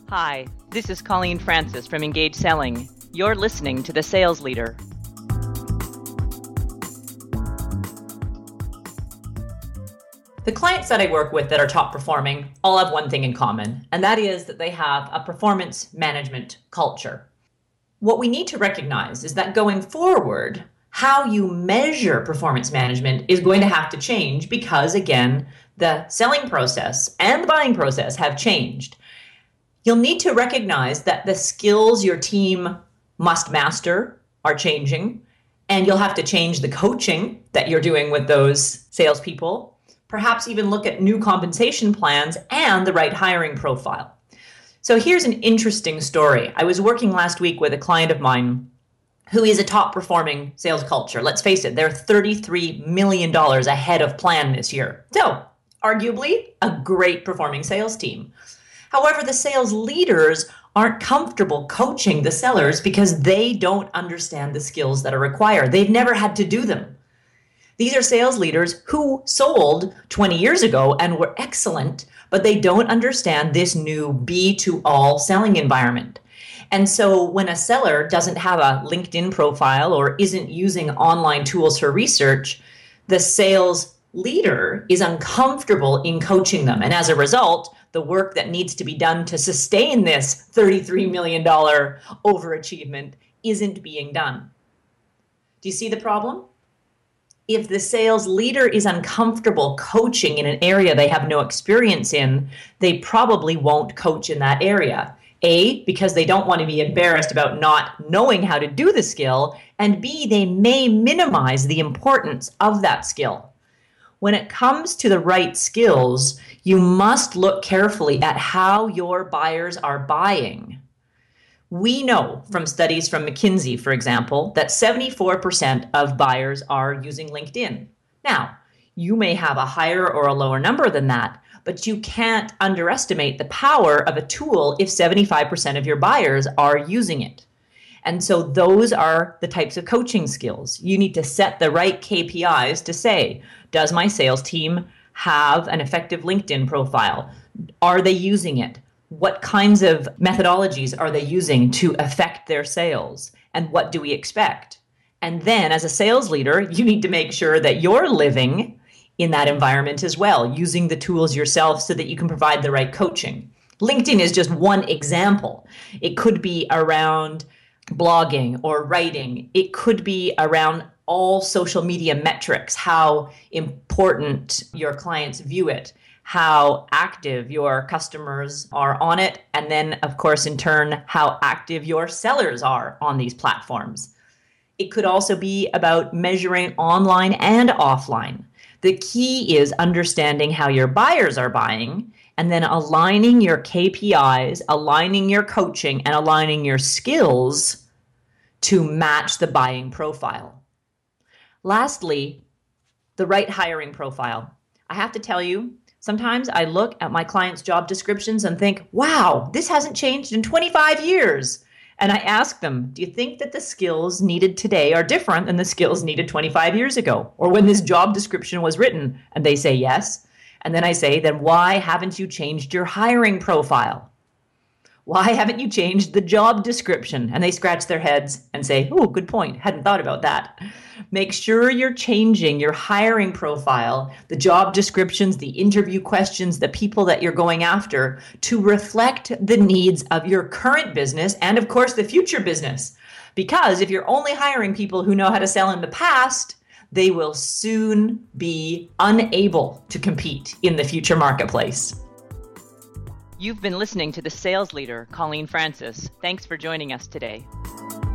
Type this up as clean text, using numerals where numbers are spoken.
Hi, this is Colleen Francis from Engage Selling. You're listening to The Sales Leader. The clients that I work with that are top performing all have one thing in common, and that is that they have a performance management culture. What we need to recognize is that going forward, how you measure performance management is going to have to change because, again, the selling process and the buying process have changed. You'll need to recognize that the skills your team must master are changing, and you'll have to change the coaching that you're doing with those salespeople. Perhaps even look at new compensation plans and the right hiring profile. So here's an interesting story. I was working last week with a client of mine who is a top performing sales culture. Let's face it, they're $33 million ahead of plan this year. So arguably a great performing sales team. However, the sales leaders aren't comfortable coaching the sellers because they don't understand the skills that are required. They've never had to do them. These are sales leaders who sold 20 years ago and were excellent, but they don't understand this new B2all selling environment. And so when a seller doesn't have a LinkedIn profile or isn't using online tools for research, the sales leader is uncomfortable in coaching them. And as a result, the work that needs to be done to sustain this $33 million overachievement isn't being done. Do you see the problem? If the sales leader is uncomfortable coaching in an area they have no experience in, they probably won't coach in that area. A, because they don't want to be embarrassed about not knowing how to do the skill, and B, they may minimize the importance of that skill. When it comes to the right skills, you must look carefully at how your buyers are buying. We know from studies from McKinsey, for example, that 74% of buyers are using LinkedIn. Now, you may have a higher or a lower number than that, but you can't underestimate the power of a tool if 75% of your buyers are using it. And so those are the types of coaching skills. You need to set the right KPIs to say, does my sales team have an effective LinkedIn profile? Are they using it? What kinds of methodologies are they using to affect their sales? And what do we expect? And then as a sales leader, you need to make sure that you're living in that environment as well, using the tools yourself so that you can provide the right coaching. LinkedIn is just one example. It could be around blogging or writing. It could be around all social media metrics, how important your clients view it, how active your customers are on it, and then, of course, in turn, how active your sellers are on these platforms. It could also be about measuring online and offline. The key is understanding how your buyers are buying and then aligning your KPIs, aligning your coaching, and aligning your skills to match the buying profile. Lastly, the right hiring profile. I have to tell you, sometimes I look at my clients' job descriptions and think, wow, this hasn't changed in 25 years. And I ask them, do you think that the skills needed today are different than the skills needed 25 years ago or when this job description was written? And they say yes. And then I say, then why haven't you changed your hiring profile? Why haven't you changed the job description? And they scratch their heads and say, oh, good point. Hadn't thought about that. Make sure you're changing your hiring profile, the job descriptions, the interview questions, the people that you're going after to reflect the needs of your current business and, of course, the future business. Because if you're only hiring people who know how to sell in the past, they will soon be unable to compete in the future marketplace. You've been listening to The Sales Leader, Colleen Francis. Thanks for joining us today.